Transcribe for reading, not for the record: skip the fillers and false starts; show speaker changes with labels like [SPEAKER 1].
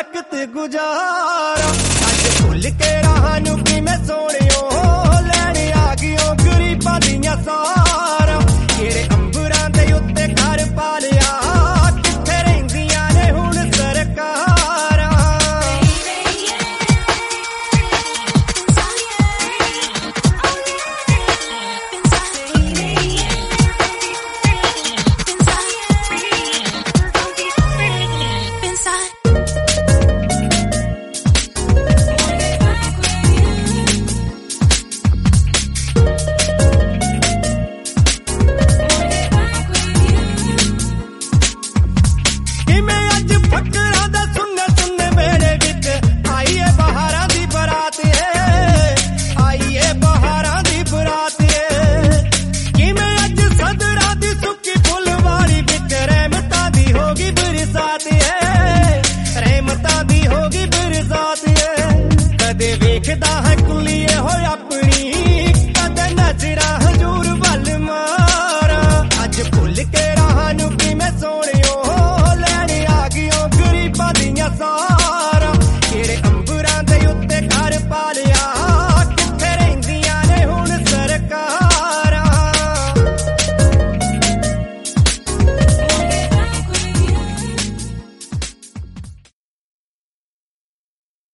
[SPEAKER 1] वक्त गुजारा अज भुल के राह नूं किवें सोहणियो लैण आ गईओ गरीबां दियां सारा किहड़े अंबरां दे उत्ते घर पा लिया कित्थे रहिंदियां ने हुण सरकारां रहमतां दी होगी बरसात कदे वेखदा है कुलिए होया